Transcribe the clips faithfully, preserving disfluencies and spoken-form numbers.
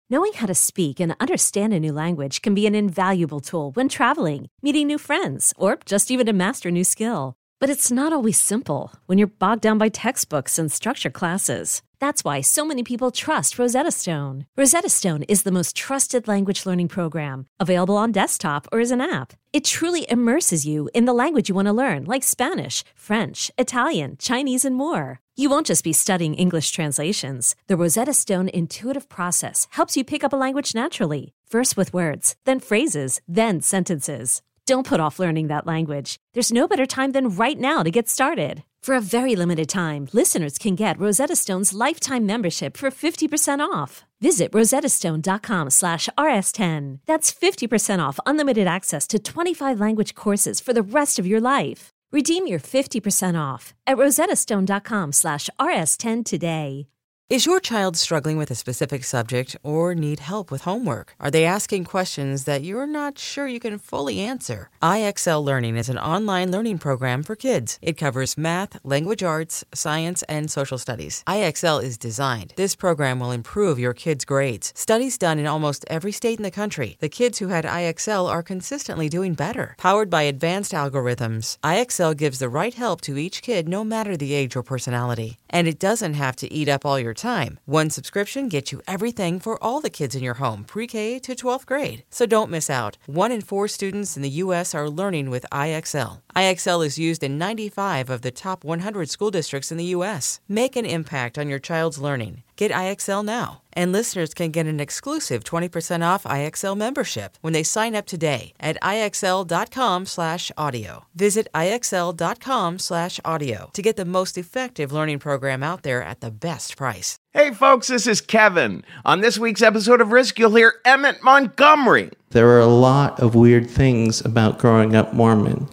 Knowing how to speak and understand a new language can be an invaluable tool when traveling, meeting new friends, or just even to master a new skill. But it's not always simple when you're bogged down by textbooks and structured classes. That's why so many people trust Rosetta Stone. Rosetta Stone is the most trusted language learning program, available on desktop or as an app. It truly immerses you in the language you want to learn, like Spanish, French, Italian, Chinese, and more. You won't just be studying English translations. The Rosetta Stone intuitive process helps you pick up a language naturally, first with words, then phrases, then sentences. Don't put off learning that language. There's no better time than right now to get started. For a very limited time, listeners can get Rosetta Stone's lifetime membership for fifty percent off. Visit rosettastone.com slash rs10. That's fifty percent off unlimited access to twenty-five language courses for the rest of your life. Redeem your fifty percent off at rosettastone.com slash rs10 today. Is your child struggling with a specific subject or need help with homework? Are they asking questions that you're not sure you can fully answer? I X L Learning is an online learning program for kids. It covers math, language arts, science, and social studies. I X L is designed. This program will improve your kids' grades. Studies done in almost every state in the country. The kids who had I X L are consistently doing better. Powered by advanced algorithms, I X L gives the right help to each kid no matter the age or personality. And it doesn't have to eat up all your time. One subscription gets you everything for all the kids in your home, pre-K to twelfth grade. So don't miss out. One in four students in the U S are learning with I X L. I X L is used in ninety-five of the top one hundred school districts in the U S. Make an impact on your child's learning. Get I X L now. And listeners can get an exclusive twenty percent off I X L membership when they sign up today at IXL.com slash audio. Visit IXL.com slash audio to get the most effective learning program out there at the best price. Hey folks, this is Kevin. On this week's episode of Risk, you'll hear Emmett Montgomery. There are a lot of weird things about growing up Mormon,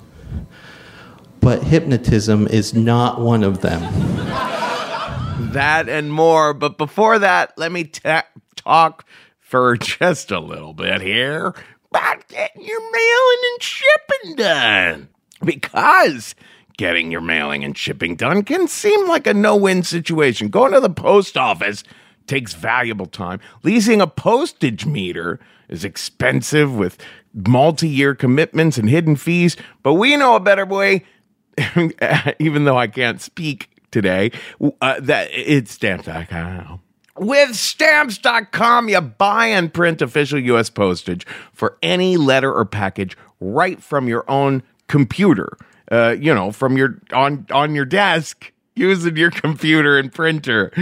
but hypnotism is not one of them. That and more, but before that, let me ta- talk for just a little bit here about getting your mailing and shipping done. Because getting your mailing and shipping done can seem like a no-win situation. Going to the post office takes valuable time. Leasing a postage meter is expensive with multi-year commitments and hidden fees, but we know a better way, even though I can't speak today, uh, that it's Stamps dot com. With Stamps dot com, you buy and print official U S postage for any letter or package right from your own computer. Uh, you know, from your on on your desk using your computer and printer.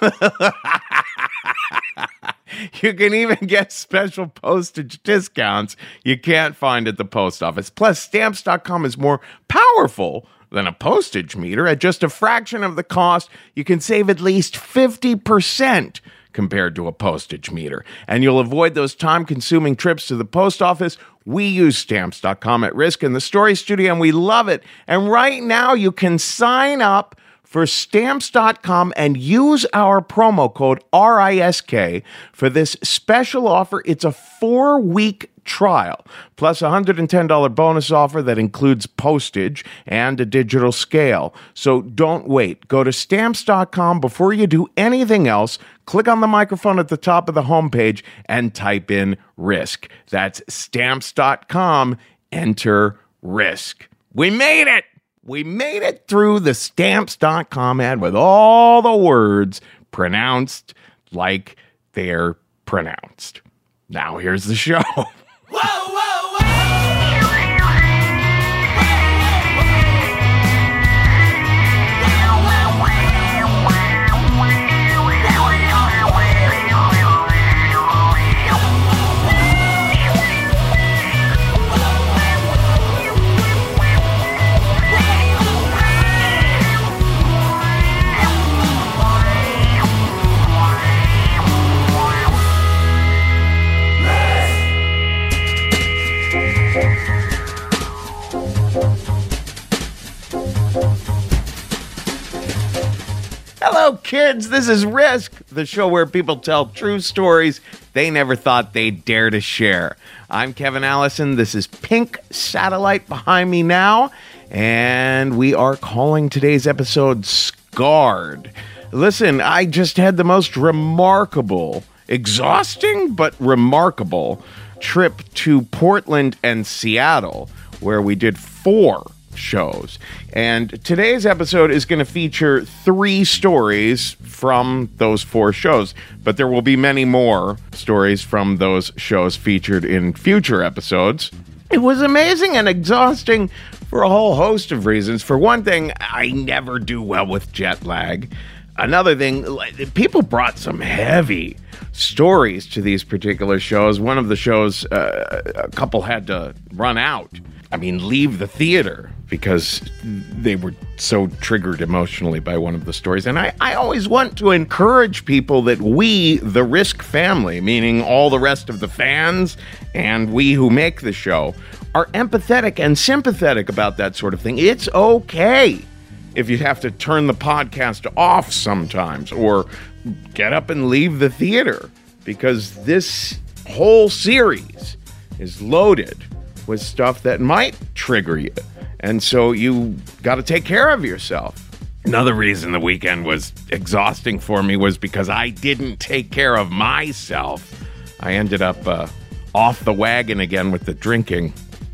You can even get special postage discounts you can't find at the post office. Plus, Stamps dot com is more powerful than a postage meter. At just a fraction of the cost, you can save at least fifty percent compared to a postage meter. And you'll avoid those time-consuming trips to the post office. We use Stamps dot com at Risk in the Story Studio, and we love it. And right now, you can sign up for Stamps dot com and use our promo code R I S K for this special offer. It's a four-week trial, plus a one hundred ten dollars bonus offer that includes postage and a digital scale. So don't wait. Go to Stamps dot com before you do anything else. Click on the microphone at the top of the homepage and type in RISK. That's Stamps dot com. Enter RISK. We made it! We made it through the Stamps dot com ad with all the words pronounced like they're pronounced. Now here's the show. Whoa, whoa, whoa! Hello, kids. This is Risk, the show where people tell true stories they never thought they'd dare to share. I'm Kevin Allison. This is Pink Satellite behind me now, and we are calling today's episode Scarred. Listen, I just had the most remarkable exhausting but remarkable trip to Portland and Seattle, where we did four shows. And today's episode is going to feature three stories from those four shows, but there will be many more stories from those shows featured in future episodes. It was amazing and exhausting for a whole host of reasons. For one thing, I never do well with jet lag. Another thing, people brought some heavy stories to these particular shows. One of the shows, uh, a couple had to run out. I mean, leave the theater because they were so triggered emotionally by one of the stories. And I, I always want to encourage people that we, the Risk family, meaning all the rest of the fans and we who make the show, are empathetic and sympathetic about that sort of thing. It's okay if you have to turn the podcast off sometimes or get up and leave the theater, because this whole series is loaded with stuff that might trigger you. And so you got to take care of yourself. Another reason the weekend was exhausting for me was because I didn't take care of myself. I ended up uh, off the wagon again with the drinking.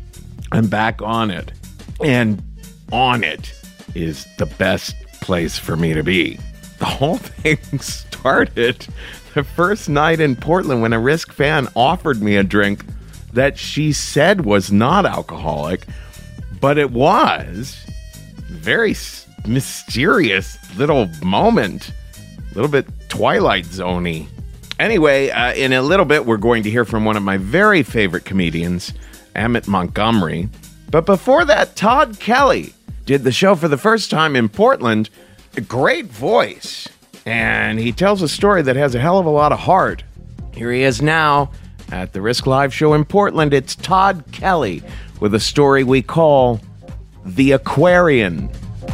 I'm back on it. And on it is the best place for me to be. The whole thing started the first night in Portland when a Risk fan offered me a drink that she said was not alcoholic, but it was. Very s- mysterious little moment, a little bit Twilight Zone-y. Anyway, uh, in a little bit, we're going to hear from one of my very favorite comedians, Emmett Montgomery. But before that, Todd Kelly did the show for the first time in Portland. A great voice. And he tells a story that has a hell of a lot of heart. Here he is now at the Risk Live show in Portland. It's Todd Kelly with a story we call The Aquarian.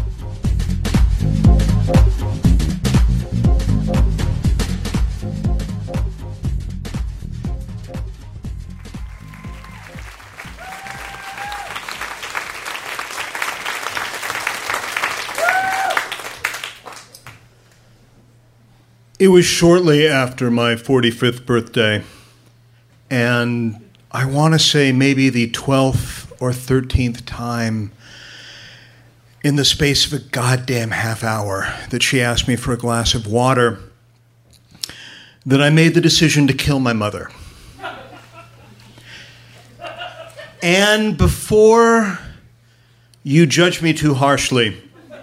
It was shortly after my forty-fifth birthday, and I want to say maybe the twelfth or thirteenth time in the space of a goddamn half hour that she asked me for a glass of water that I made the decision to kill my mother. And before you judge me too harshly,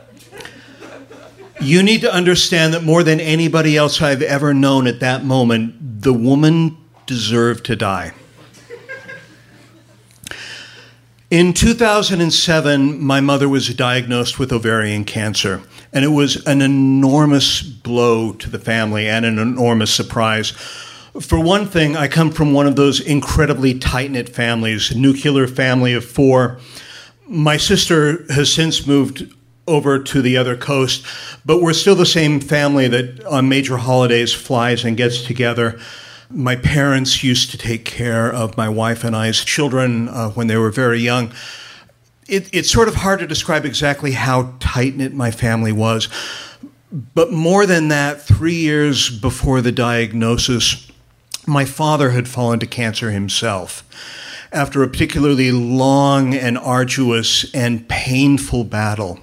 you need to understand that more than anybody else I've ever known at that moment, the woman deserved to die. In two thousand seven, my mother was diagnosed with ovarian cancer, and it was an enormous blow to the family and an enormous surprise. For one thing, I come from one of those incredibly tight-knit families, a nuclear family of four. My sister has since moved over to the other coast, but we're still the same family that on major holidays flies and gets together. My parents used to take care of my wife and I's children uh, when they were very young. It, it's sort of hard to describe exactly how tight-knit my family was. But more than that, three years before the diagnosis, my father had fallen to cancer himself after a particularly long and arduous and painful battle.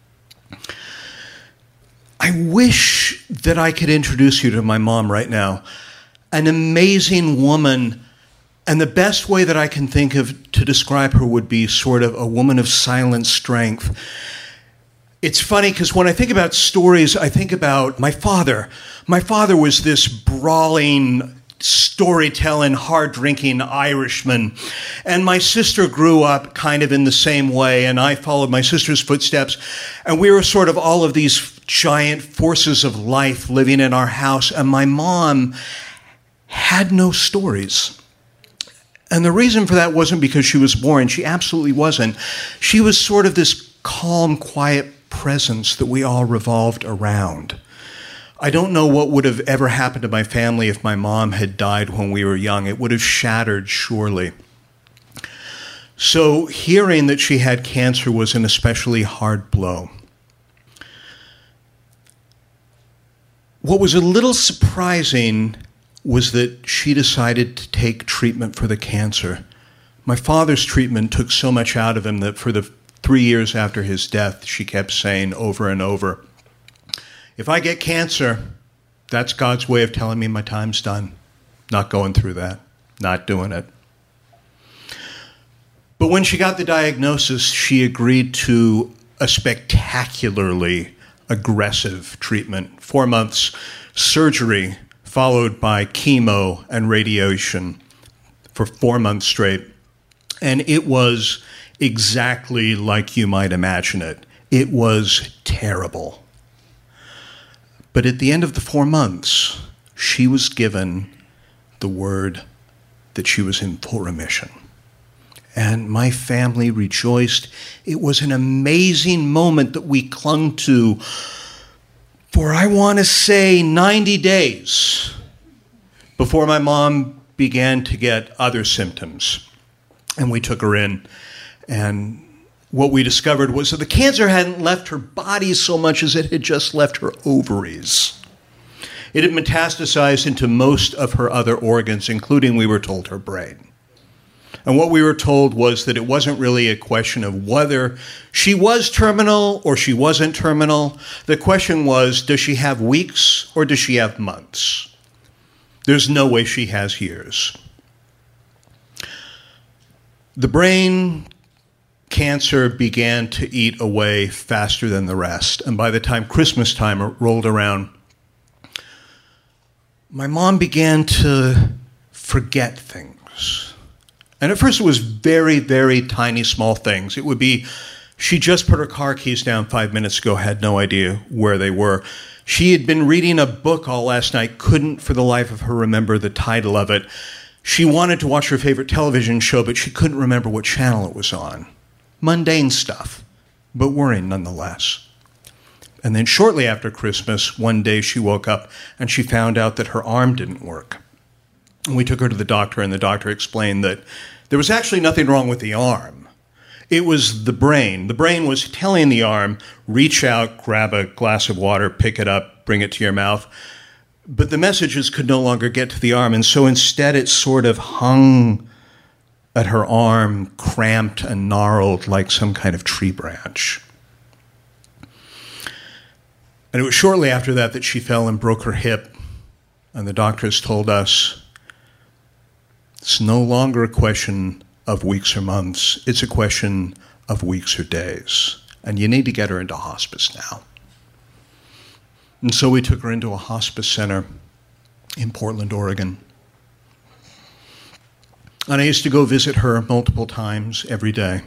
I wish that I could introduce you to my mom right now. An amazing woman, and the best way that I can think of to describe her would be sort of a woman of silent strength. It's funny because when I think about stories, I think about my father. My father was this brawling, storytelling, hard-drinking Irishman. And my sister grew up kind of in the same way, and I followed my sister's footsteps. And we were sort of all of these giant forces of life living in our house. And my mom had no stories. And the reason for that wasn't because she was boring. She absolutely wasn't. She was sort of this calm, quiet presence that we all revolved around. I don't know what would have ever happened to my family if my mom had died when we were young. It would have shattered, surely. So hearing that she had cancer was an especially hard blow. What was a little surprising was that she decided to take treatment for the cancer. My father's treatment took so much out of him that for the three years after his death, she kept saying over and over, if I get cancer, that's God's way of telling me my time's done. Not going through that. Not doing it. But when she got the diagnosis, she agreed to a spectacularly aggressive treatment. Four months surgery, followed by chemo and radiation for four months straight. And it was exactly like you might imagine it. It was terrible. But at the end of the four months, she was given the word that she was in full remission. And my family rejoiced. It was an amazing moment that we clung to for, I want to say, ninety days before my mom began to get other symptoms. And we took her in. And what we discovered was that the cancer hadn't left her body so much as it had just left her ovaries. It had metastasized into most of her other organs, including, we were told, her brain. And what we were told was that it wasn't really a question of whether she was terminal or she wasn't terminal. The question was, does she have weeks or does she have months? There's no way she has years. The brain cancer began to eat away faster than the rest. And by the time Christmas time rolled around, my mom began to forget things. And at first it was very, very tiny, small things. It would be, she just put her car keys down five minutes ago, had no idea where they were. She had been reading a book all last night, couldn't for the life of her remember the title of it. She wanted to watch her favorite television show, but she couldn't remember what channel it was on. Mundane stuff, but worrying nonetheless. And then shortly after Christmas, one day she woke up and she found out that her arm didn't work. And we took her to the doctor, and the doctor explained that there was actually nothing wrong with the arm. It was the brain. The brain was telling the arm, reach out, grab a glass of water, pick it up, bring it to your mouth. But the messages could no longer get to the arm, and so instead it sort of hung at her arm, cramped and gnarled like some kind of tree branch. And it was shortly after that that she fell and broke her hip, and the doctors told us, it's no longer a question of weeks or months. It's a question of weeks or days. And you need to get her into hospice now. And so we took her into a hospice center in Portland, Oregon. And I used to go visit her multiple times every day.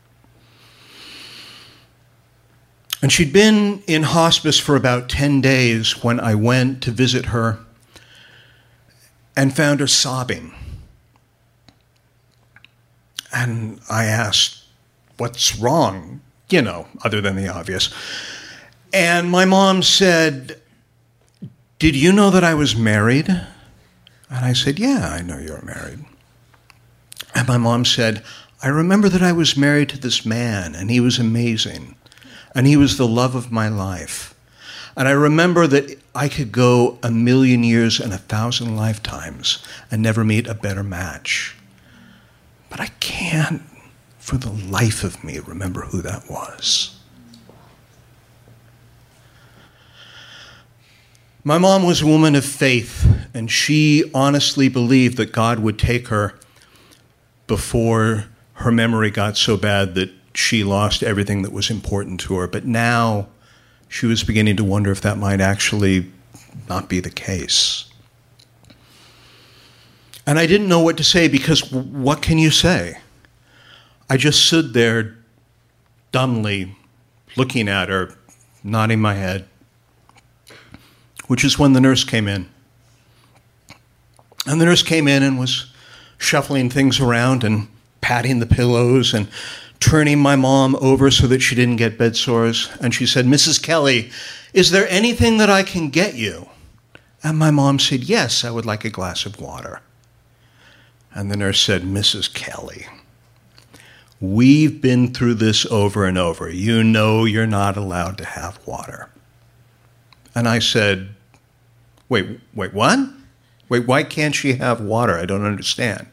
And she'd been in hospice for about ten days when I went to visit her and found her sobbing. And I asked, what's wrong? You know, other than the obvious. And my mom said, did you know that I was married? And I said, yeah, I know you're married. And my mom said, I remember that I was married to this man, and he was amazing. And he was the love of my life. And I remember that I could go a million years and a thousand lifetimes and never meet a better match. But I can't, for the life of me, remember who that was. My mom was a woman of faith, and she honestly believed that God would take her before her memory got so bad that she lost everything that was important to her. But now she was beginning to wonder if that might actually not be the case. And I didn't know what to say, because what can you say? I just stood there dumbly looking at her, nodding my head, which is when the nurse came in. And the nurse came in and was shuffling things around and patting the pillows and turning my mom over so that she didn't get bed sores. And she said, Missus Kelly, is there anything that I can get you? And my mom said, yes, I would like a glass of water. And the nurse said, Missus Kelly, we've been through this over and over. You know you're not allowed to have water. And I said, wait, wait, what? Wait, why can't she have water? I don't understand.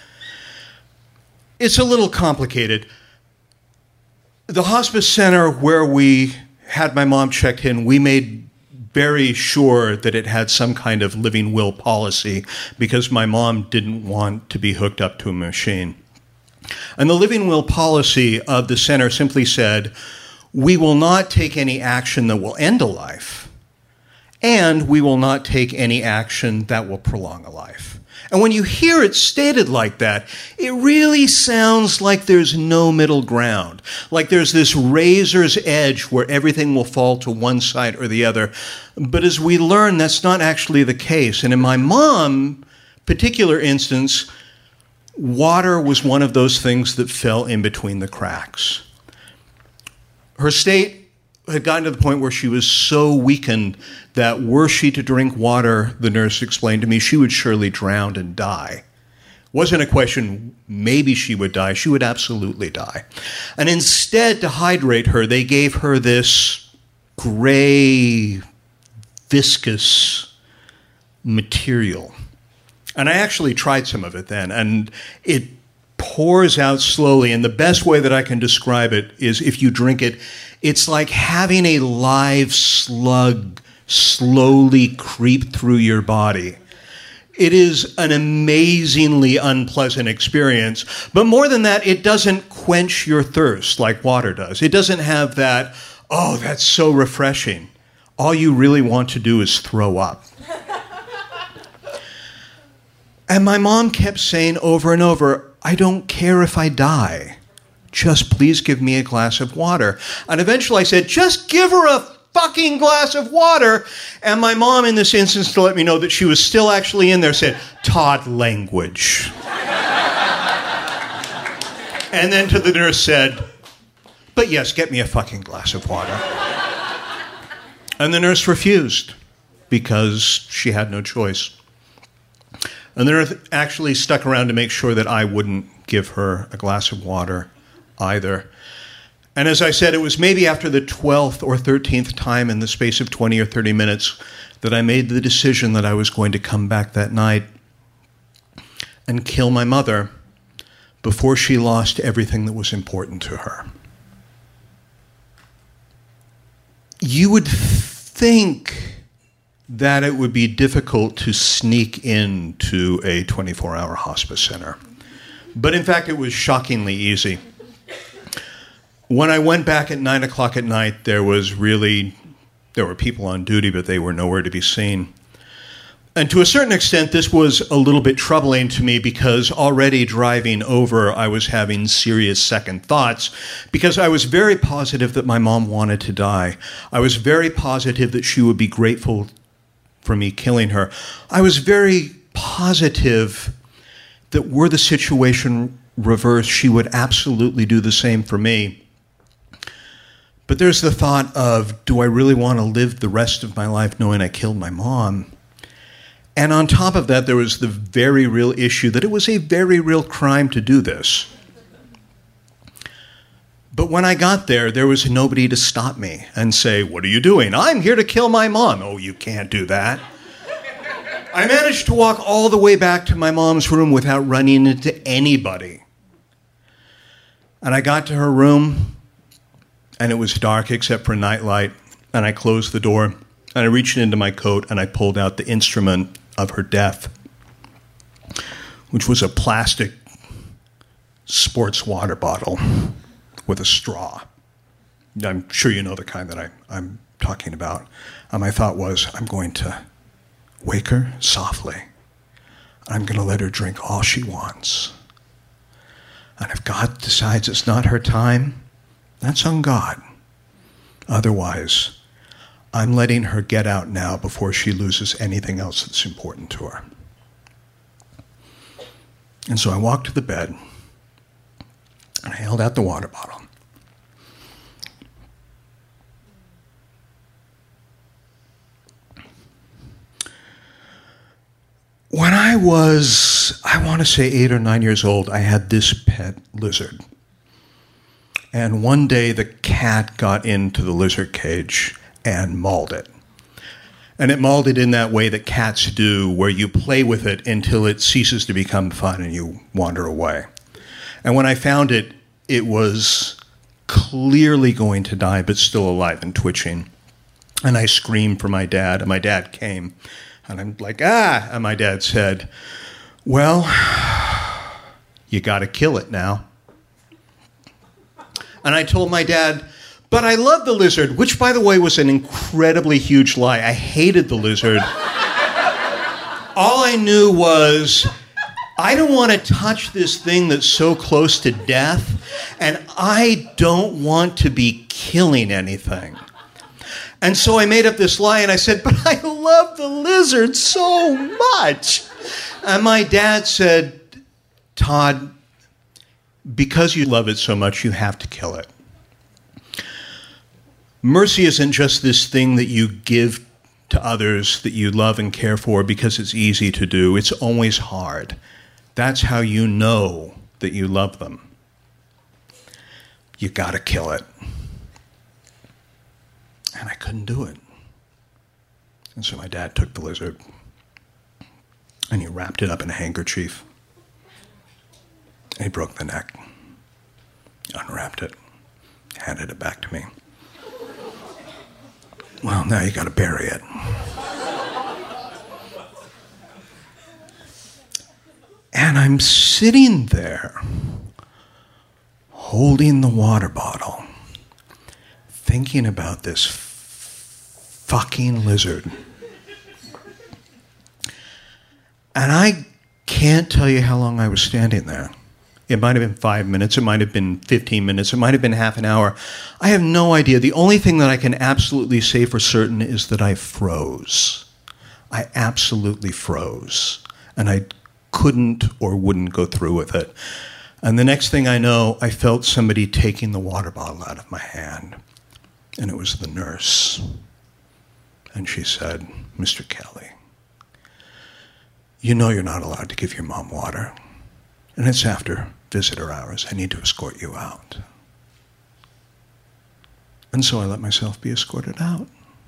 It's a little complicated. The hospice center where we had my mom checked in, we made very sure that it had some kind of living will policy because my mom didn't want to be hooked up to a machine. And the living will policy of the center simply said, we will not take any action that will end a life, and we will not take any action that will prolong a life. And when you hear it stated like that, it really sounds like there's no middle ground, like there's this razor's edge where everything will fall to one side or the other. But as we learn, that's not actually the case. And in my mom's particular instance, water was one of those things that fell in between the cracks. Her state had gotten to the point where she was so weakened that were she to drink water, the nurse explained to me, she would surely drown and die. It wasn't a question, maybe she would die. She would absolutely die. And instead, to hydrate her, they gave her this gray, viscous material. And I actually tried some of it then, and it pours out slowly. And the best way that I can describe it is if you drink it, it's like having a live slug slowly creep through your body. It is an amazingly unpleasant experience. But more than that, it doesn't quench your thirst like water does. It doesn't have that, oh, that's so refreshing. All you really want to do is throw up. And my mom kept saying over and over, I don't care if I die. Just please give me a glass of water. And eventually I said, just give her a fucking glass of water. And my mom, in this instance, to let me know that she was still actually in there, said, Todd language. And then to the nurse said, but yes, get me a fucking glass of water. And the nurse refused because she had no choice. And the nurse actually stuck around to make sure that I wouldn't give her a glass of water either. And as I said, it was maybe after the twelfth or thirteenth time in the space of twenty or thirty minutes that I made the decision that I was going to come back that night and kill my mother before she lost everything that was important to her. You would think that it would be difficult to sneak into a twenty-four hour hospice center. But in fact, it was shockingly easy. When I went back at nine o'clock at night, there was really, there were people on duty, but they were nowhere to be seen. And to a certain extent, this was a little bit troubling to me because already driving over, I was having serious second thoughts because I was very positive that my mom wanted to die. I was very positive that she would be grateful for me killing her. I was very positive that were the situation reversed, she would absolutely do the same for me. But there's the thought of, do I really want to live the rest of my life knowing I killed my mom? And on top of that, there was the very real issue that it was a very real crime to do this. But when I got there, there was nobody to stop me and say, what are you doing? I'm here to kill my mom. Oh, you can't do that. I managed to walk all the way back to my mom's room without running into anybody. And I got to her room, and it was dark except for nightlight, and I closed the door, and I reached into my coat, and I pulled out the instrument of her death, which was a plastic sports water bottle with a straw. I'm sure you know the kind that I, I'm talking about. And my thought was, I'm going to wake her softly. I'm going to let her drink all she wants. And if God decides it's not her time, that's on God. Otherwise, I'm letting her get out now before she loses anything else that's important to her. And so I walked to the bed, and I held out the water bottle. When I was, I want to say eight or nine years old, I had this pet lizard. And one day the cat got into the lizard cage and mauled it. And it mauled it in that way that cats do, where you play with it until it ceases to become fun and you wander away. And when I found it, it was clearly going to die, but still alive and twitching. And I screamed for my dad, and my dad came. And I'm like, ah! And my dad said, well, you got to kill it now. And I told my dad, but I love the lizard, which, by the way, was an incredibly huge lie. I hated the lizard. All I knew was, I don't want to touch this thing that's so close to death, and I don't want to be killing anything. And so I made up this lie, and I said, but I love the lizard so much. And my dad said, Todd, because you love it so much, you have to kill it. Mercy isn't just this thing that you give to others that you love and care for because it's easy to do. It's always hard. That's how you know that you love them. You got to kill it. And I couldn't do it. And so my dad took the lizard and he wrapped it up in a handkerchief. And he broke the neck, unwrapped it, handed it back to me. Well, now you got to bury it. And I'm sitting there, holding the water bottle, thinking about this fucking lizard. And I can't tell you how long I was standing there. It might have been five minutes. It might have been fifteen minutes. It might have been half an hour. I have no idea. The only thing that I can absolutely say for certain is that I froze. I absolutely froze. And I couldn't or wouldn't go through with it. And the next thing I know, I felt somebody taking the water bottle out of my hand. And it was the nurse. And she said, Mister Kelly, you know you're not allowed to give your mom water. And it's after visitor hours. I need to escort you out. And so I let myself be escorted out.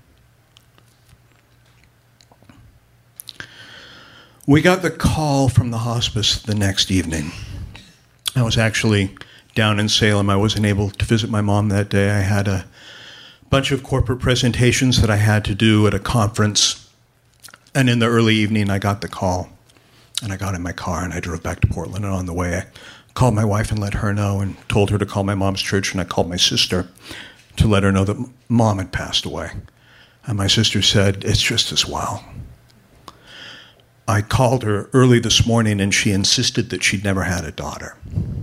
We got the call from the hospice the next evening. I was actually down in Salem. I wasn't able to visit my mom that day. I had a bunch of corporate presentations that I had to do at a conference. And in the early evening, I got the call. And I got in my car and I drove back to Portland. And on the way, I called my wife and let her know and told her to call my mom's church. And I called my sister to let her know that mom had passed away. And my sister said, it's just as well. I called her early this morning and she insisted that she'd never had a daughter.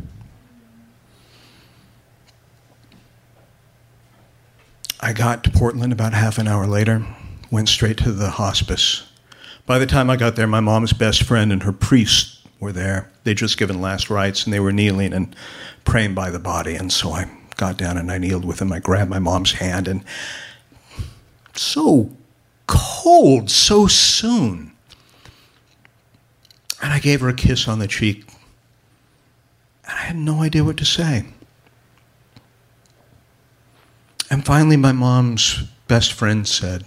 I got to Portland about half an hour later, went straight to the hospice. By the time I got there, my mom's best friend and her priest were there. They'd just given last rites, and they were kneeling and praying by the body. And so I got down and I kneeled with them. I grabbed my mom's hand, and so cold, so soon. And I gave her a kiss on the cheek. And I had no idea what to say. And finally, my mom's best friend said,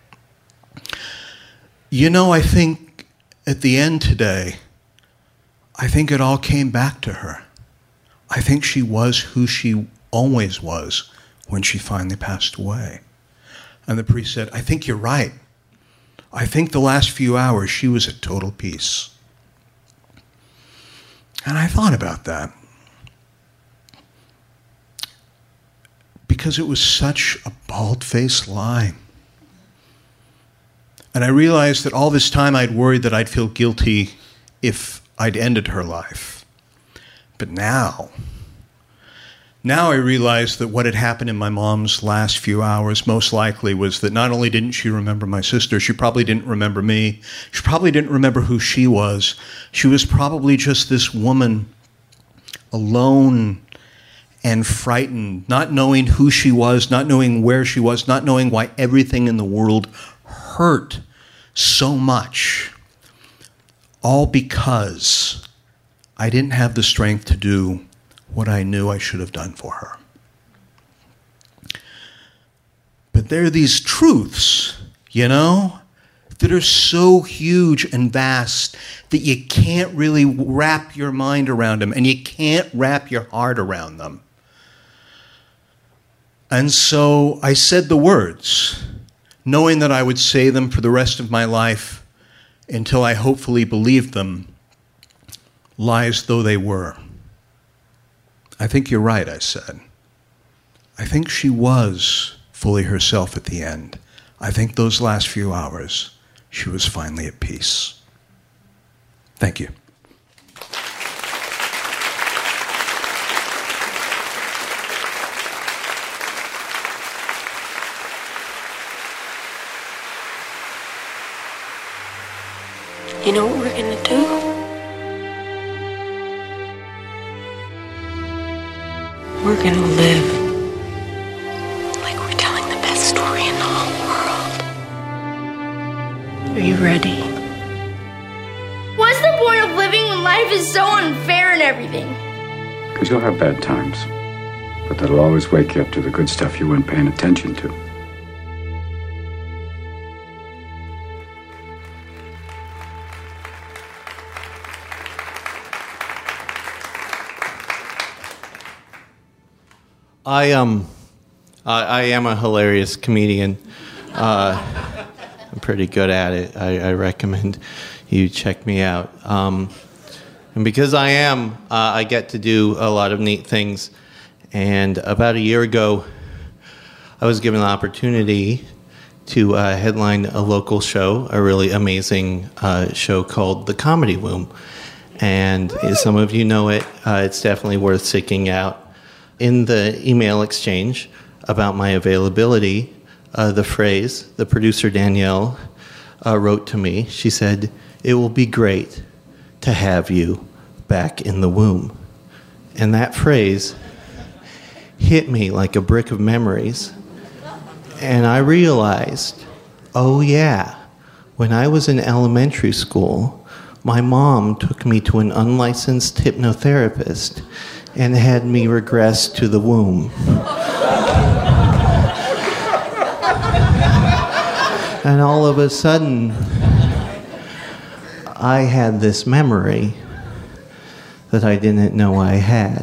you know, I think at the end today, I think it all came back to her. I think she was who she always was when she finally passed away. And the priest said, I think you're right. I think the last few hours she was at total peace. And I thought about that. Because it was such a bald-faced lie. And I realized that all this time I'd worried that I'd feel guilty if I'd ended her life. But now, now I realized that what had happened in my mom's last few hours most likely was that not only didn't she remember my sister, she probably didn't remember me. She probably didn't remember who she was. She was probably just this woman alone and frightened, not knowing who she was, not knowing where she was, not knowing why everything in the world hurt so much, all because I didn't have the strength to do what I knew I should have done for her. But there are these truths, you know? that are so huge and vast that you can't really wrap your mind around them and you can't wrap your heart around them. And so I said the words, knowing that I would say them for the rest of my life until I hopefully believed them, lies though they were. I think you're right, I said. I think she was fully herself at the end. I think those last few hours, she was finally at peace. Thank you. You know what we're gonna do? We're gonna live like we're telling the best story in the whole world. Are you ready? What's the point of living when life is so unfair and everything? Because you'll have bad times, but that'll always wake you up to the good stuff you weren't paying attention to. I um, I, I am a hilarious comedian. Uh, I'm pretty good at it. I, I recommend you check me out. Um, and because I am, uh, I get to do a lot of neat things. And about a year ago, I was given the opportunity to uh, headline a local show, a really amazing uh, show called The Comedy Womb. And as some of you know it, uh, it's definitely worth seeking out. In the email exchange about my availability, uh, the phrase, the producer Danielle uh, wrote to me. She said, "It will be great to have you back in the womb." And that phrase hit me like a brick of memories. And I realized, oh yeah, when I was in elementary school, my mom took me to an unlicensed hypnotherapist and had me regress to the womb. And all of a sudden, I had this memory that I didn't know I had.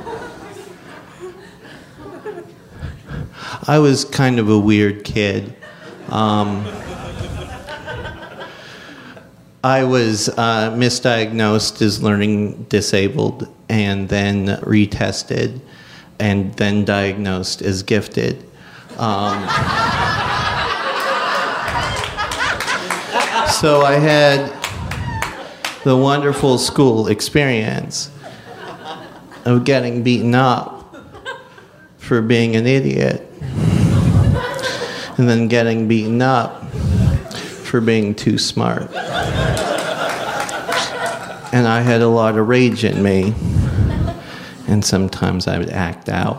I was kind of a weird kid. Um, I was uh, misdiagnosed as learning disabled and then retested and then diagnosed as gifted. Um, so I had the wonderful school experience of getting beaten up for being an idiot and then getting beaten up for being too smart. And I had a lot of rage in me, and sometimes I would act out.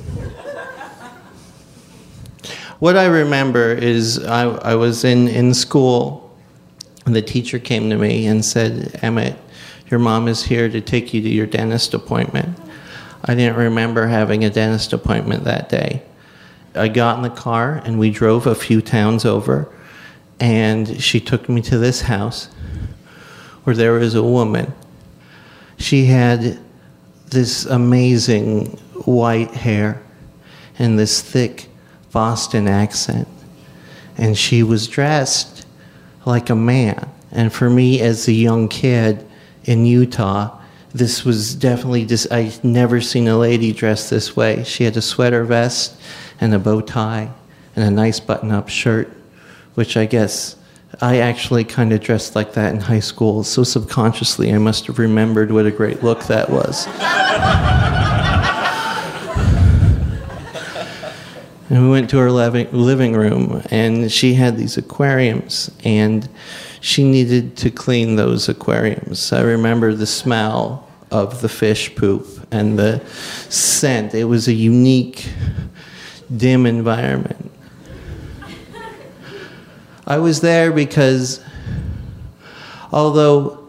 What I remember is I, I was in, in school, and the teacher came to me and said, "Emmett, your mom is here to take you to your dentist appointment." I didn't remember having a dentist appointment that day. I got in the car, and we drove a few towns over, and she took me to this house where there was a woman. She had this amazing white hair and this thick Boston accent. And she was dressed like a man. And for me, as a young kid in Utah, this was definitely just, I'd never seen a lady dressed this way. She had a sweater vest and a bow tie and a nice button-up shirt, which I guess I actually kind of dressed like that in high school, so subconsciously I must have remembered what a great look that was. And we went to her living room, and she had these aquariums, and she needed to clean those aquariums. I remember the smell of the fish poop and the scent. It was a unique, dim environment. I was there because, although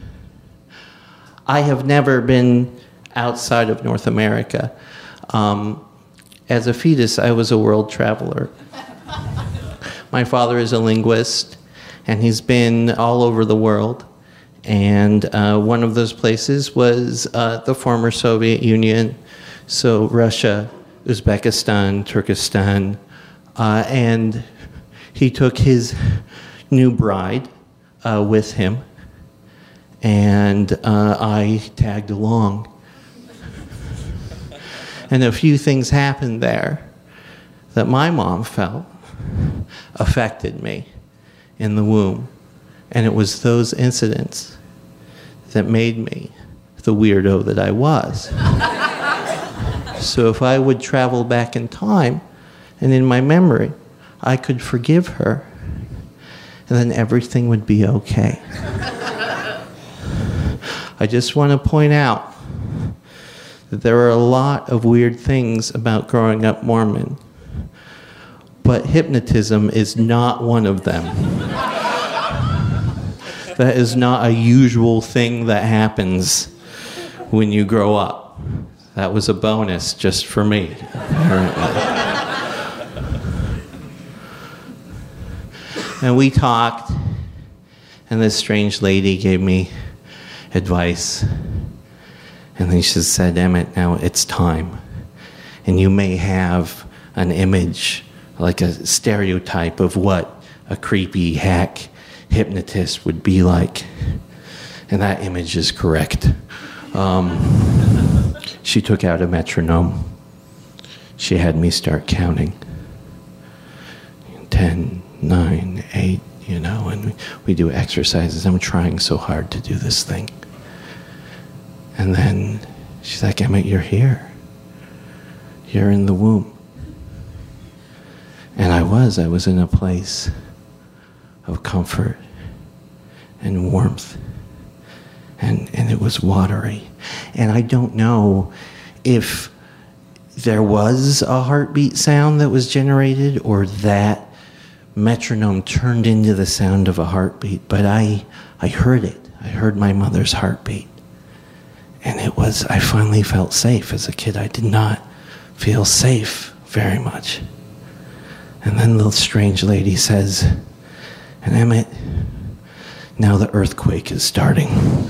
I have never been outside of North America, um, as a fetus, I was a world traveler. My father is a linguist, And he's been all over the world. And uh, one of those places was uh, the former Soviet Union, so Russia, Uzbekistan, Turkestan. Uh, and he took his new bride uh, with him, and uh, I tagged along. And a few things happened there that my mom felt affected me in the womb. And it was those incidents that made me the weirdo that I was. So if I would travel back in time, and in my memory, I could forgive her, and then everything would be okay. I just want to point out that there are a lot of weird things about growing up Mormon, but hypnotism is not one of them. That is not a usual thing that happens when you grow up. That was a bonus just for me, apparently. And we talked, and this strange lady gave me advice. And then she said, Emmett, now it's time. And you may have an image, like a stereotype of what a creepy hack hypnotist would be like. And that image is correct. Um, she took out a metronome. She had me start counting. Ten, nine, eight, you know, and we, we do exercises. I'm trying so hard to do this thing. And then she's like, Emmett, you're here. You're in the womb. And I was. I was in a place of comfort and warmth. And, and it was watery. And I don't know if there was a heartbeat sound that was generated or that metronome turned into the sound of a heartbeat, but I, I heard it. I heard my mother's heartbeat. And it was, I finally felt safe. As a kid, I did not feel safe very much. And then the strange lady says, and Emmett, now the earthquake is starting.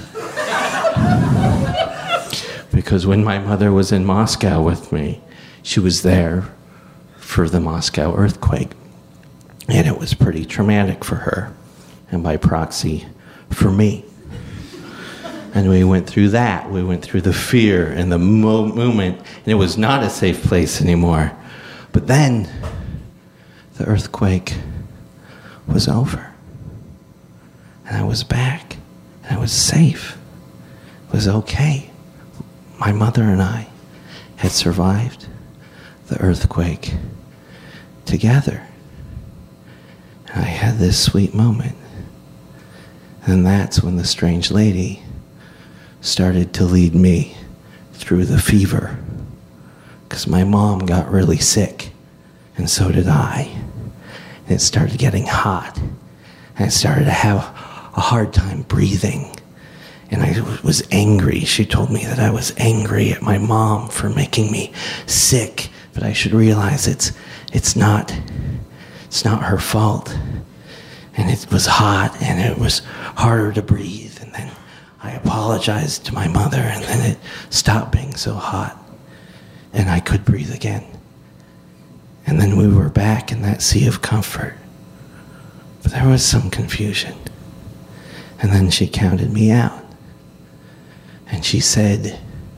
Because when my mother was in Moscow with me, she was there for the Moscow earthquake. And it was pretty traumatic for her, and by proxy, for me. And we went through that. We went through the fear and the mo- moment, and it was not a safe place anymore. But then, the earthquake was over. And I was back, and I was safe. It was okay. My mother and I had survived the earthquake together. And I had this sweet moment. And that's when the strange lady started to lead me through the fever. Because my mom got really sick, and so did I. And it started getting hot. And I started to have a hard time breathing. And I was angry. She told me that I was angry at my mom for making me sick. But I should realize it's it's not it's not her fault. And it was hot, and it was harder to breathe. And then I apologized to my mother, and then it stopped being so hot. And I could breathe again. And then we were back in that sea of comfort. But there was some confusion. And then she counted me out. And she said,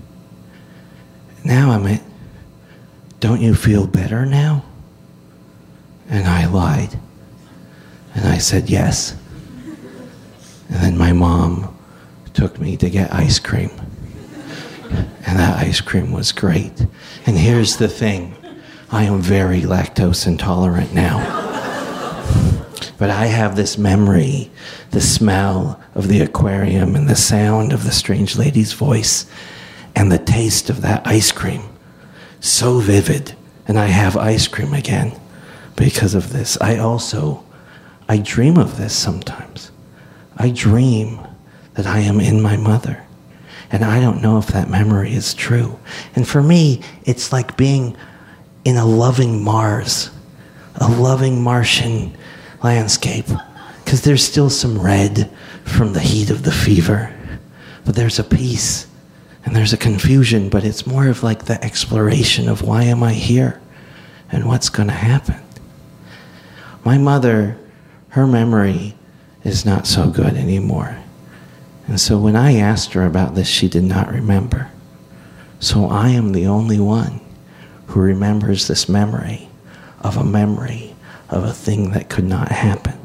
now, Emmett, don't you feel better now? And I lied. And I said yes. And then my mom took me to get ice cream. And that ice cream was great. And here's the thing. I am very lactose intolerant now. But I have this memory, the smell of the aquarium and the sound of the strange lady's voice and the taste of that ice cream. So vivid. And I have ice cream again because of this. I also, I dream of this sometimes. I dream that I am in my mother. And I don't know if that memory is true. And for me, it's like being in a loving Mars, a loving Martian landscape. because there's still some red from the heat of the fever. But there's a peace and there's a confusion, but it's more of like the exploration of why am I here and what's going to happen. My mother, her memory is not so good anymore. And so when I asked her about this, she did not remember. So I am the only one who remembers this memory of a memory of a thing that could not happen.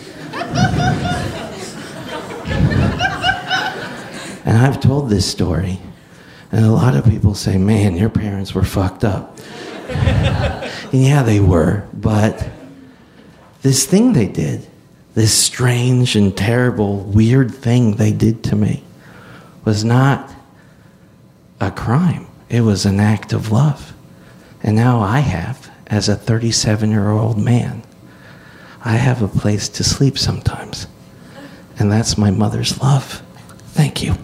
And I've told this story, and a lot of people say, man, your parents were fucked up. And yeah, they were, but this thing they did, this strange and terrible, weird thing they did to me, was not a crime. It was an act of love. And now I have, as a thirty-seven-year-old man, I have a place to sleep sometimes. And that's my mother's love. Thank you.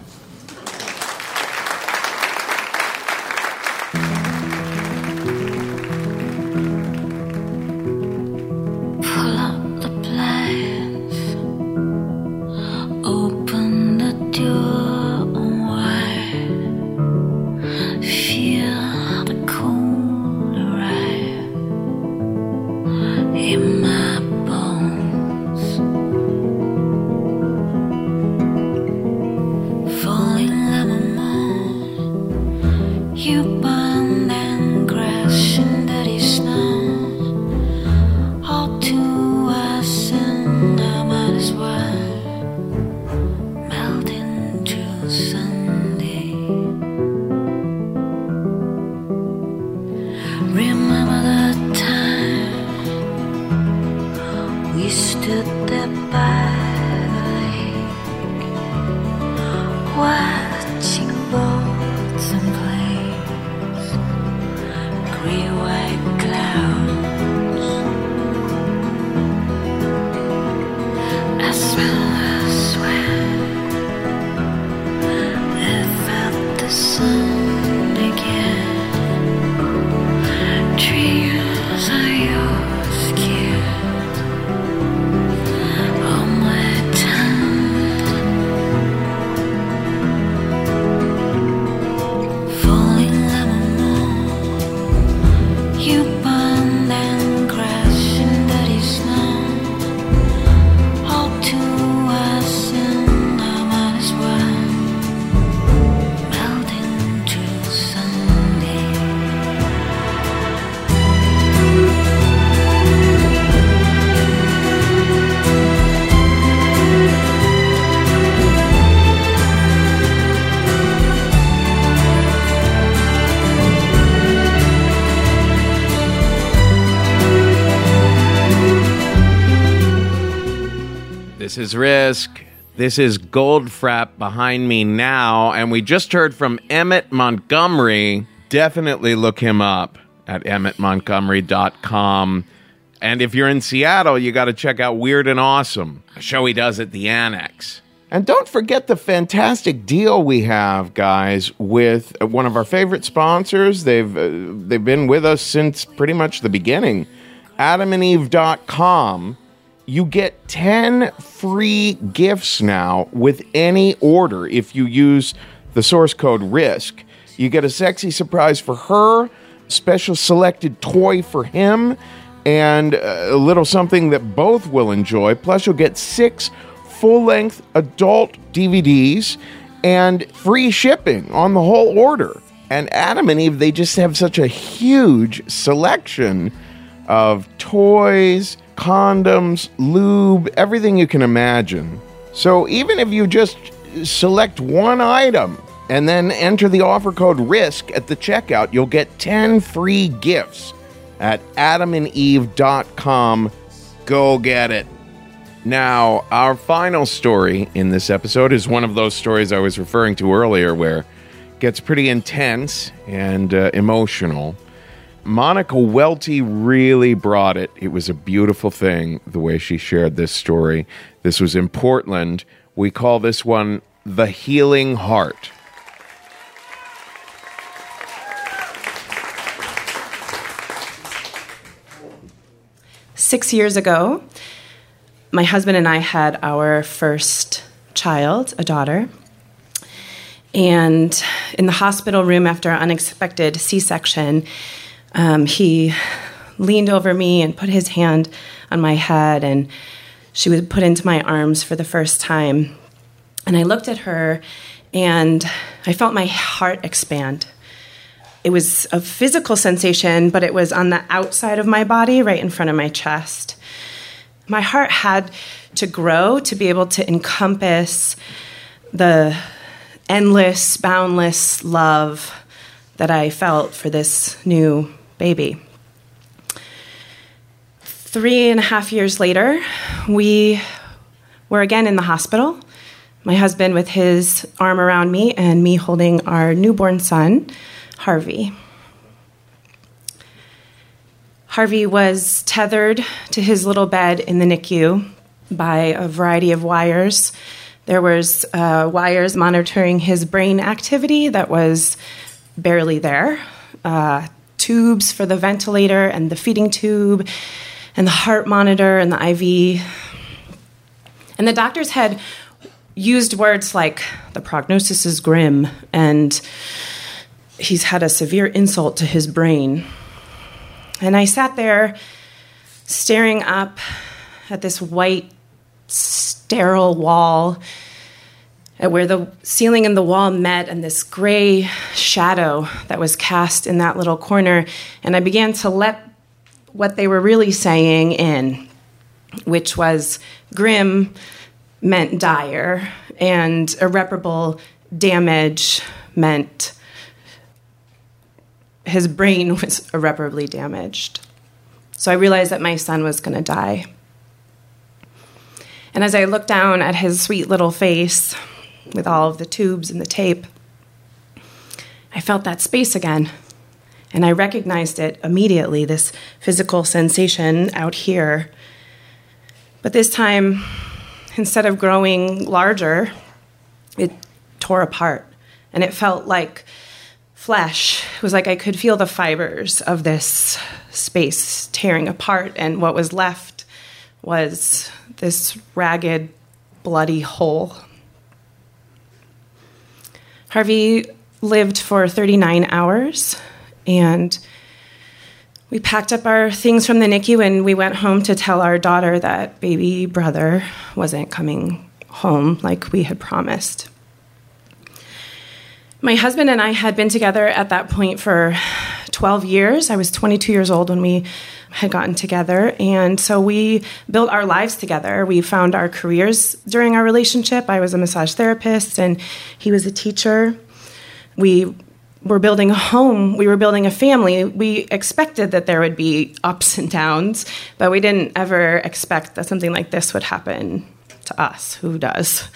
This is Risk. This is Goldfrapp behind me now, and we just heard from Emmett Montgomery. Definitely look him up at emmett montgomery dot com. And if you're in Seattle, you got to check out Weird and Awesome, a show he does at the Annex. And don't forget the fantastic deal we have, guys, with one of our favorite sponsors. They've uh, they've been with us since pretty much the beginning, adam and eve dot com. You get ten free gifts now with any order if you use the source code RISK. You get a sexy surprise for her, special selected toy for him, and a little something that both will enjoy. Plus, you'll get six full-length adult D V Ds and free shipping on the whole order. And Adam and Eve, they just have such a huge selection of toys, condoms, lube, everything you can imagine. So even if you just select one item and then enter the offer code RISK at the checkout, you'll get ten free gifts at adam and eve dot com. Go get it. Now, our final story in this episode is one of those stories I was referring to earlier where it gets pretty intense and uh, emotional. Monica Welty really brought it. It was a beautiful thing, the way she shared this story. This was in Portland. We call this one The Healing Heart. Six years ago, my husband and I had our first child, a daughter. And in the hospital room after an unexpected C-section, um, he leaned over me and put his hand on my head, and she was put into my arms for the first time. And I looked at her, and I felt my heart expand. It was a physical sensation, but it was on the outside of my body, right in front of my chest. My heart had to grow to be able to encompass the endless, boundless love that I felt for this new baby. Three and a half years later, we were again in the hospital, my husband with his arm around me and me holding our newborn son, Harvey. Harvey was tethered to his little bed in the N I C U by a variety of wires. There was uh, wires monitoring his brain activity that was barely there, uh, tubes for the ventilator and the feeding tube, and the heart monitor and the I V. And the doctors had used words like, the prognosis is grim, and he's had a severe insult to his brain. And I sat there staring up at this white, sterile wall, at where the ceiling and the wall met, and this gray shadow that was cast in that little corner. And I began to let what they were really saying in, which was grim meant dire, and irreparable damage meant his brain was irreparably damaged. So I realized that my son was going to die. And as I looked down at his sweet little face with all of the tubes and the tape, I felt that space again. And I recognized it immediately, this physical sensation out here. But this time, instead of growing larger, it tore apart. And it felt like flesh. It was like I could feel the fibers of this space tearing apart, and what was left was this ragged, bloody hole. Harvey lived for thirty-nine hours, and we packed up our things from the N I C U and we went home to tell our daughter that baby brother wasn't coming home like we had promised. My husband and I had been together at that point for twelve years. I was twenty-two years old when we had gotten together, and so we built our lives together. We found our careers during our relationship. I was a massage therapist, and he was a teacher. We were building a home. We were building a family. We expected that there would be ups and downs, but we didn't ever expect that something like this would happen to us. Who does?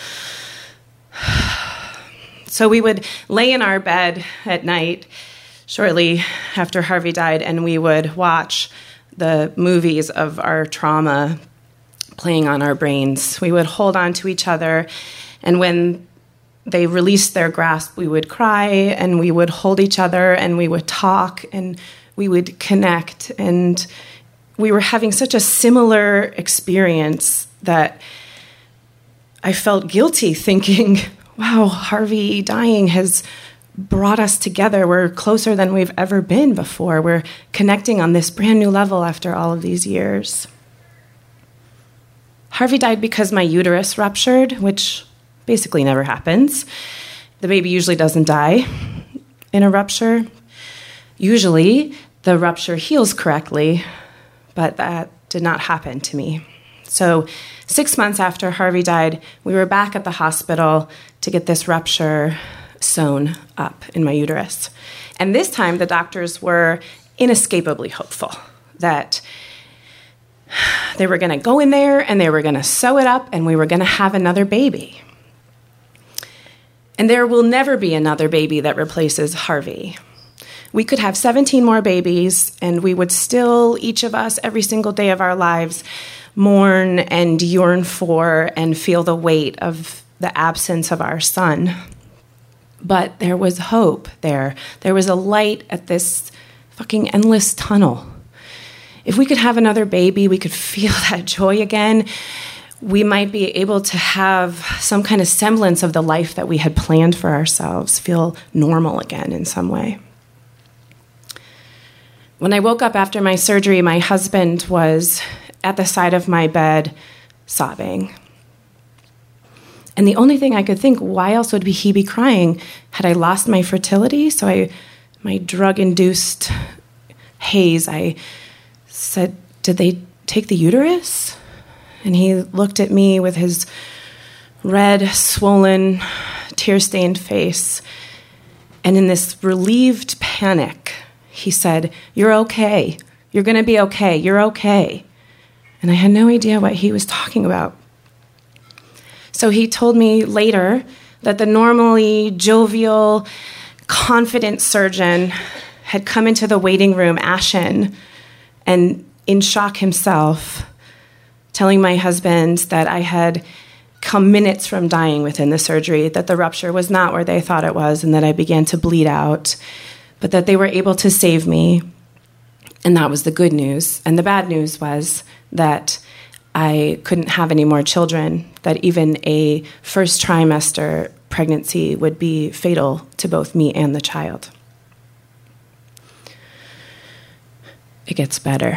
So we would lay in our bed at night shortly after Harvey died, and we would watch the movies of our trauma playing on our brains. We would hold on to each other, and when they released their grasp, we would cry, and we would hold each other, and we would talk, and we would connect. And we were having such a similar experience that I felt guilty thinking, wow, Harvey dying has brought us together. We're closer than we've ever been before. We're connecting on this brand new level after all of these years. Harvey died because my uterus ruptured, which basically never happens. The baby usually doesn't die in a rupture. Usually, the rupture heals correctly, but that did not happen to me. So six months after Harvey died, we were back at the hospital to get this rupture sewn up in my uterus. And this time, the doctors were inescapably hopeful that they were going to go in there and they were going to sew it up and we were going to have another baby. And there will never be another baby that replaces Harvey. We could have seventeen more babies, and we would still, each of us, every single day of our lives, mourn and yearn for and feel the weight of the absence of our son. But there was hope there. There was a light at this fucking endless tunnel. If we could have another baby, we could feel that joy again. we might be able to have some kind of semblance of the life that we had planned for ourselves, feel normal again in some way. When I woke up after my surgery, my husband was at the side of my bed sobbing. And the only thing I could think, why else would he be crying? Had I lost my fertility? So I, my drug-induced haze, I said, did they take the uterus? And he looked at me with his red, swollen, tear-stained face. And in this relieved panic, he said, you're okay. You're going to be okay. You're okay. And I had no idea what he was talking about. So he told me later that the normally jovial, confident surgeon had come into the waiting room, ashen, and in shock himself, telling my husband that I had come minutes from dying within the surgery, that the rupture was not where they thought it was, and that I began to bleed out, but that they were able to save me. And that was the good news. And the bad news was that I couldn't have any more children, that even a first trimester pregnancy would be fatal to both me and the child. It gets better.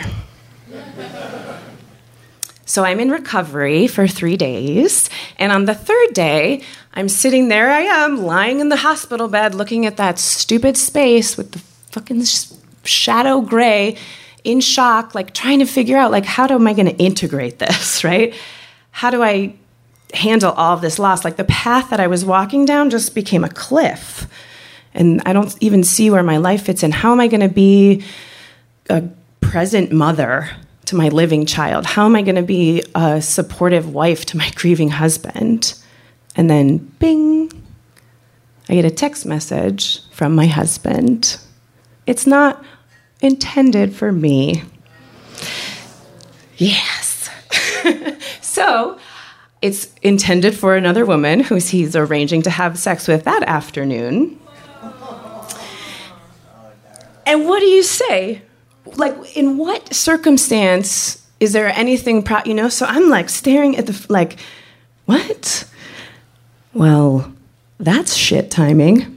So I'm in recovery for three days, and on the third day, I'm sitting there, I am, lying in the hospital bed, looking at that stupid space with the fucking shadow gray, in shock, like trying to figure out, like, how am I going to integrate this, right? How do I handle all of this loss? Like, the path that I was walking down just became a cliff, and I don't even see where my life fits in. How am I going to be a present mother to my living child? How am I going to be a supportive wife to my grieving husband? And then, bing, I get a text message from my husband. It's not intended for me. Yes. So it's intended for another woman who he's arranging to have sex with that afternoon. And what do you say? Like, in what circumstance is there anything, pro- you know? So I'm like staring at the, like, what? Well, that's shit timing.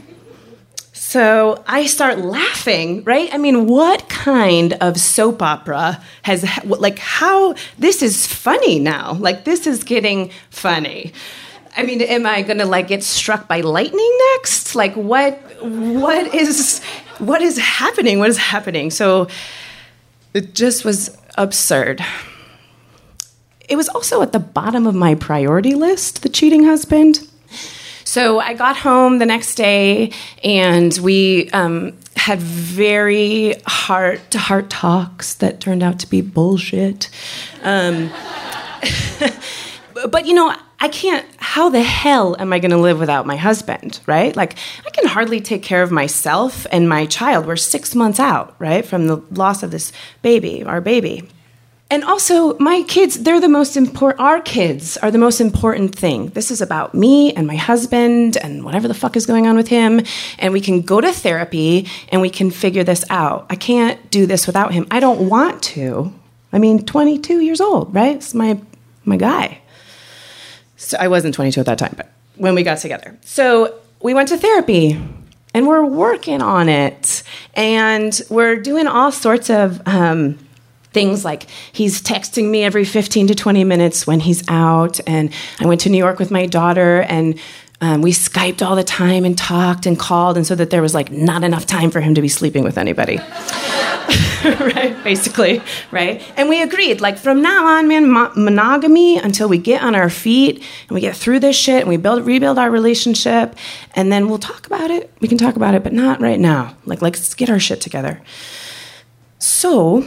So I start laughing, right? I mean, what kind of soap opera has, like, how, this is funny now. Like, this is getting funny. I mean, am I going to, like, get struck by lightning next? Like, what, what is, what is happening? What is happening? So it just was absurd. It was also at the bottom of my priority list, the cheating husband. So I got home the next day, and we um, had very heart-to-heart talks that turned out to be bullshit. Um, but, you know, I can't, how the hell am I going to live without my husband, right? Like, I can hardly take care of myself and my child. We're six months out, right, from the loss of this baby, our baby. And also, my kids, they're the most important, our kids are the most important thing. This is about me and my husband and whatever the fuck is going on with him. And we can go to therapy and we can figure this out. I can't do this without him. I don't want to. I mean, twenty-two years old, right? It's my, my guy. So I wasn't twenty-two at that time, but when we got together. So we went to therapy, and we're working on it. And we're doing all sorts of um, things, like he's texting me every fifteen to twenty minutes when he's out. And I went to New York with my daughter, and um, we Skyped all the time and talked and called, and so that there was, like, not enough time for him to be sleeping with anybody. Right, basically, right? And we agreed, like, from now on, man, mo- monogamy until we get on our feet and we get through this shit and we build, rebuild our relationship, and then we'll talk about it. We can talk about it, but not right now. Like, let's get our shit together. So,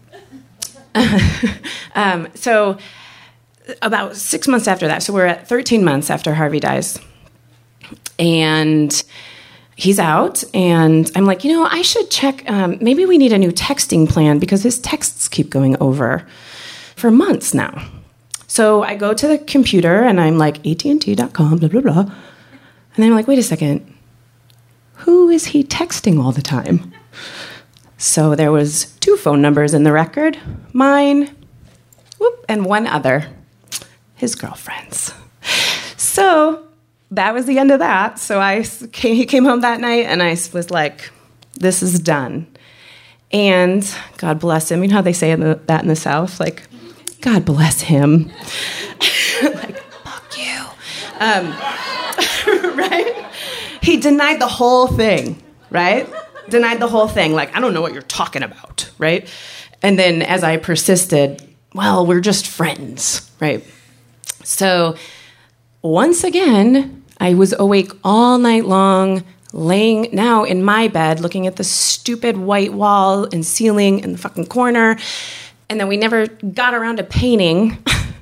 um, so about six months after that, so we're at thirteen months after Harvey dies, and he's out, and I'm like, you know, I should check, um, maybe we need a new texting plan because his texts keep going over for months now. So I go to the computer, and I'm like, A T and T dot com, blah, blah, blah. And then I'm like, wait a second. Who is he texting all the time? So there was two phone numbers in the record, mine, whoop, and one other. his girlfriends. So that was the end of that. So I came, he came home that night, and I was like, this is done. And God bless him. You know how they say in the, that in the South? Like, God bless him. Like, fuck you. Um, right? He denied the whole thing, right? Denied the whole thing. Like, I don't know what you're talking about, right? And then as I persisted, well, we're just friends, right? So once again, I was awake all night long, laying now in my bed, looking at the stupid white wall and ceiling in the fucking corner. And then we never got around to painting.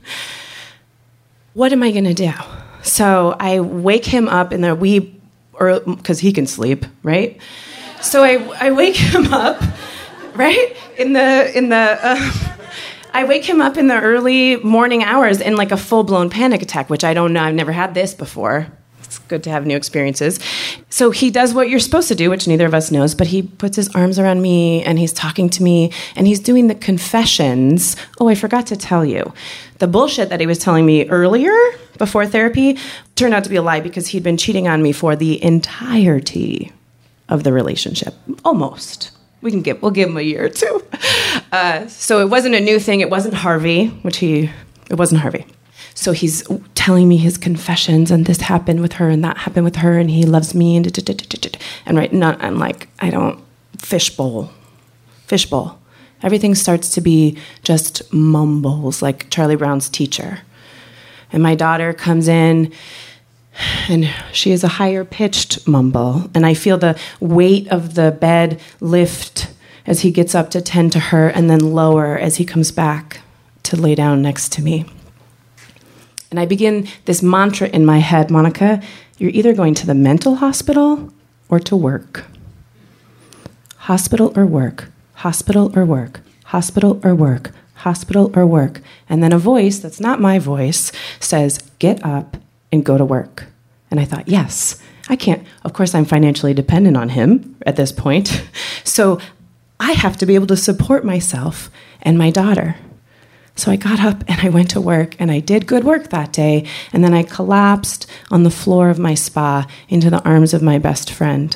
What am I going to do? So I wake him up in the wee, or because he can sleep, right? So I, I wake him up, right? In the, in the, uh, I wake him up in the early morning hours in like a full-blown panic attack, which I don't know. I've never had this before. It's good to have new experiences. So he does what you're supposed to do, which neither of us knows, but he puts his arms around me and he's talking to me and he's doing the confessions. Oh, I forgot to tell you. The bullshit that he was telling me earlier before therapy turned out to be a lie because he'd been cheating on me for the entirety of the relationship. Almost. We can give, we'll give him a year or two. Uh, so it wasn't a new thing. It wasn't Harvey, which he, it wasn't Harvey. So he's telling me his confessions, and this happened with her, and that happened with her, and he loves me, and da, da, da, da, da. And right now I'm like, I don't, fishbowl, fishbowl. Everything starts to be just mumbles, like Charlie Brown's teacher. And my daughter comes in, and she is a higher-pitched mumble, and I feel the weight of the bed lift as he gets up to tend to her, and then lower as he comes back to lay down next to me. And I begin this mantra in my head, Monica, you're either going to the mental hospital or to work. Hospital or work, hospital or work, hospital or work, hospital or work. And then a voice that's not my voice says, get up and go to work. And I thought, yes, I can't. Of course, I'm financially dependent on him at this point. So I have to be able to support myself and my daughter. So I got up and I went to work and I did good work that day. And then I collapsed on the floor of my spa into the arms of my best friend.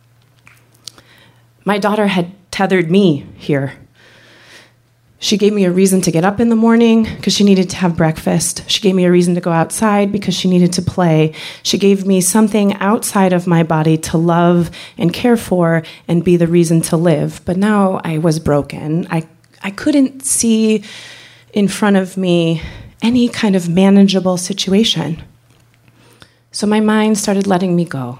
My daughter had tethered me here. She gave me a reason to get up in the morning because she needed to have breakfast. She gave me a reason to go outside because she needed to play. She gave me something outside of my body to love and care for and be the reason to live. But now I was broken. I, I couldn't see in front of me any kind of manageable situation. So my mind started letting me go.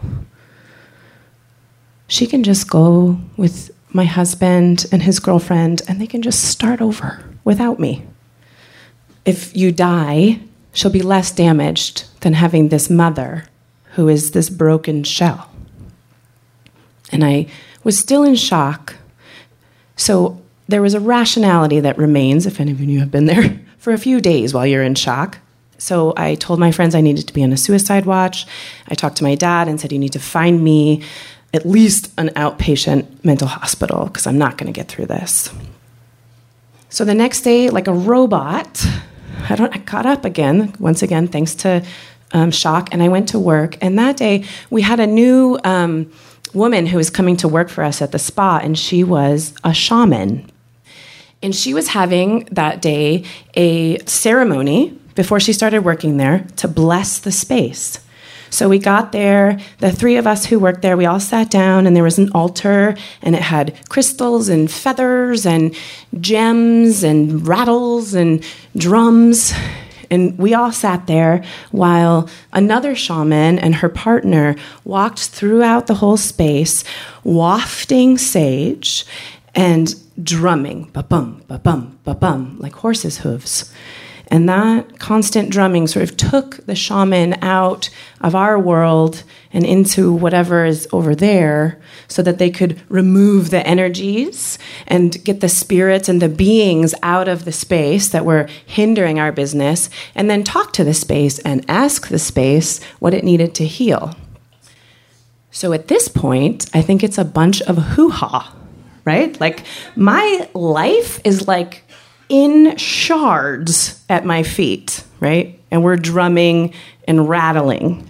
She can just go with my husband and his girlfriend, and they can just start over without me. If you die, she'll be less damaged than having this mother who is this broken shell. And I was still in shock. So there was a rationality that remains, if any of you have been there, for a few days while you're in shock. So I told my friends I needed to be on a suicide watch. I talked to my dad and said, you need to find me at least an outpatient mental hospital because I'm not going to get through this. So the next day, like a robot, I don't. I got up again, once again, thanks to um, shock, and I went to work. And that day, we had a new um, woman who was coming to work for us at the spa, and she was a shaman. And she was having that day a ceremony before she started working there to bless the space. So we got there, the three of us who worked there, we all sat down, and there was an altar, and it had crystals and feathers and gems and rattles and drums. And we all sat there while another shaman and her partner walked throughout the whole space, wafting sage and drumming, ba-bum, ba-bum, ba-bum, like horses' hooves. And that constant drumming sort of took the shaman out of our world and into whatever is over there so that they could remove the energies and get the spirits and the beings out of the space that were hindering our business, and then talk to the space and ask the space what it needed to heal. So at this point, I think it's a bunch of hoo-ha, right? Like, my life is like in shards at my feet, right? And we're drumming and rattling.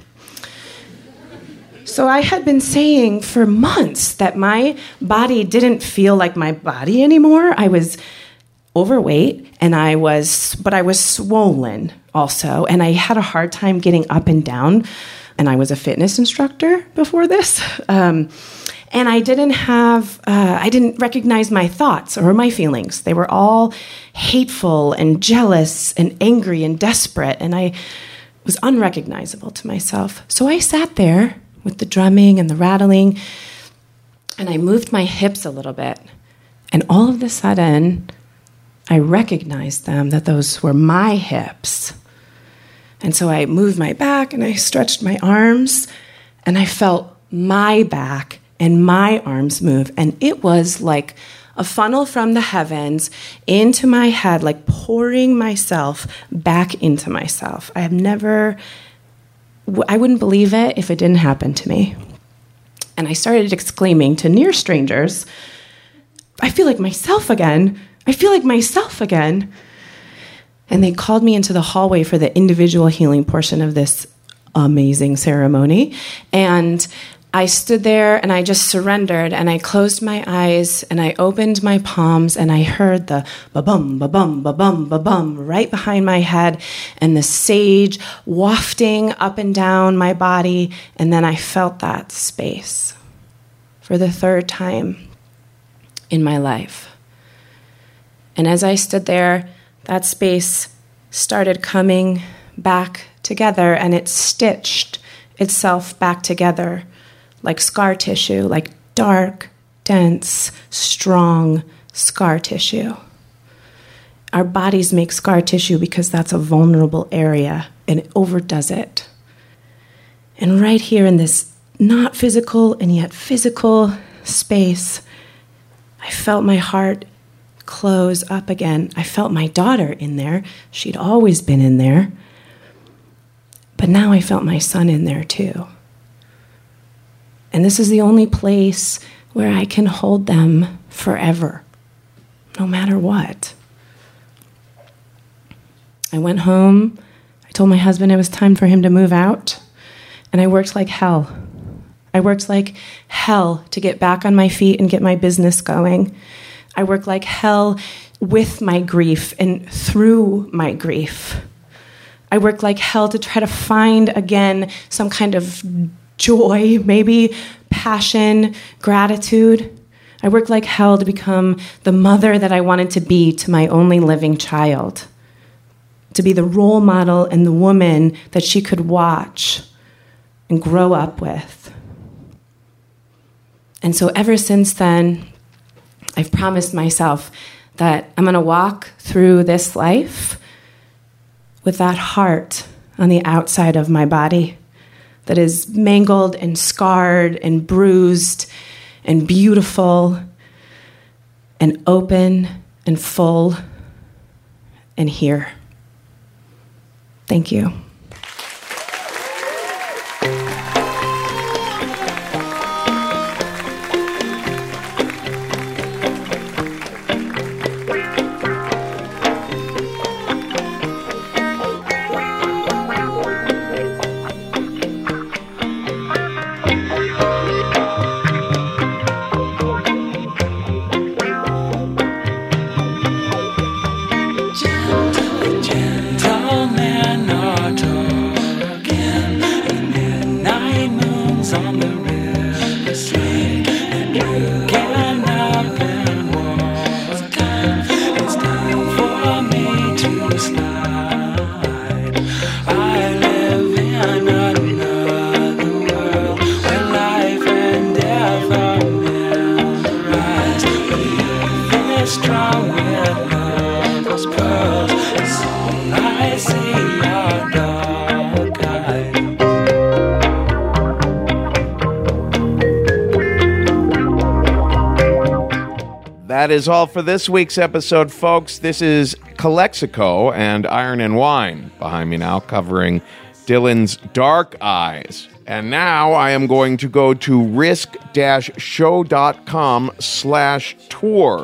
So I had been saying for months that my body didn't feel like my body anymore. I was overweight, and I was, but I was swollen also, and I had a hard time getting up and down. And I was a fitness instructor before this. Um, and I didn't have, uh, I didn't recognize my thoughts or my feelings. They were all hateful and jealous and angry and desperate. And I was unrecognizable to myself. So I sat there with the drumming and the rattling, and I moved my hips a little bit. And all of a sudden, I recognized them, that those were my hips. And so I moved my back and I stretched my arms and I felt my back and my arms move. And it was like a funnel from the heavens into my head, like pouring myself back into myself. I have never, I wouldn't believe it if it didn't happen to me. And I started exclaiming to near strangers, I feel like myself again. I feel like myself again. And they called me into the hallway for the individual healing portion of this amazing ceremony. And I stood there and I just surrendered and I closed my eyes and I opened my palms and I heard the ba-bum, ba-bum, ba-bum, ba-bum right behind my head and the sage wafting up and down my body. And then I felt that space for the third time in my life. And as I stood there, that space started coming back together, and it stitched itself back together like scar tissue, like dark, dense, strong scar tissue. Our bodies make scar tissue because that's a vulnerable area, and it overdoes it. And right here in this not physical and yet physical space, I felt my heart close up again. I felt my daughter in there. She'd always been in there. But now I felt my son in there too. And this is the only place where I can hold them forever, no matter what. I went home. I told my husband it was time for him to move out. And I worked like hell. I worked like hell to get back on my feet and get my business going. I worked like hell with my grief and through my grief. I worked like hell to try to find again some kind of joy, maybe passion, gratitude. I worked like hell to become the mother that I wanted to be to my only living child, to be the role model and the woman that she could watch and grow up with. And so ever since then, I've promised myself that I'm going to walk through this life with that heart on the outside of my body that is mangled and scarred and bruised and beautiful and open and full and here. Thank you. That is all for this week's episode, folks. This is Calexico and Iron and Wine behind me now, covering Dylan's Dark Eyes. And now I am going to go to risk-show.com slash tour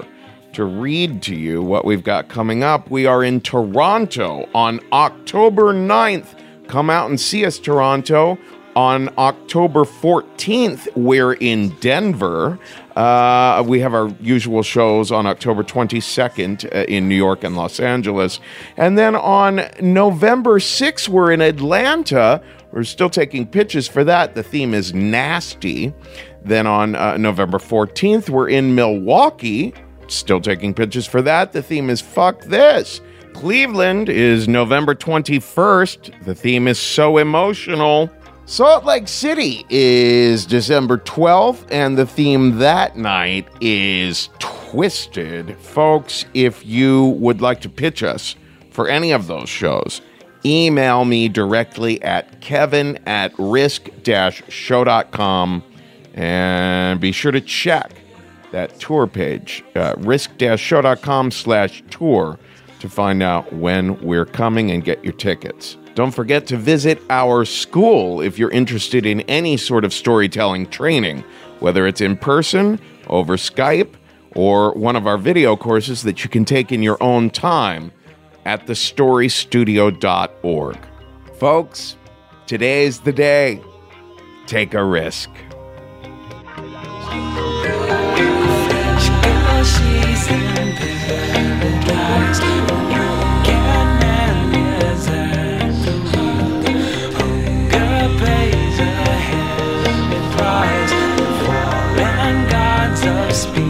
to read to you what we've got coming up. We are in Toronto on October ninth. Come out and see us, Toronto. On October fourteenth, we're in Denver. Uh, we have our usual shows on October twenty-second uh, in New York and Los Angeles. And then on November sixth, we're in Atlanta. We're still taking pitches for that. The theme is nasty. Then on uh, November fourteenth, we're in Milwaukee. Still taking pitches for that. The theme is fuck this. Cleveland is November twenty-first. The theme is so emotional. Salt Lake City is December twelfth, and the theme that night is twisted. Folks, if you would like to pitch us for any of those shows, email me directly at kevin at risk dash show dot com, and be sure to check that tour page, uh, risk dash show dot com slash tour, to find out when we're coming and get your tickets. Don't forget to visit our school if you're interested in any sort of storytelling training, whether it's in person, over Skype, or one of our video courses that you can take in your own time at the story studio dot org. Folks, today's the day. Take a risk. Speed.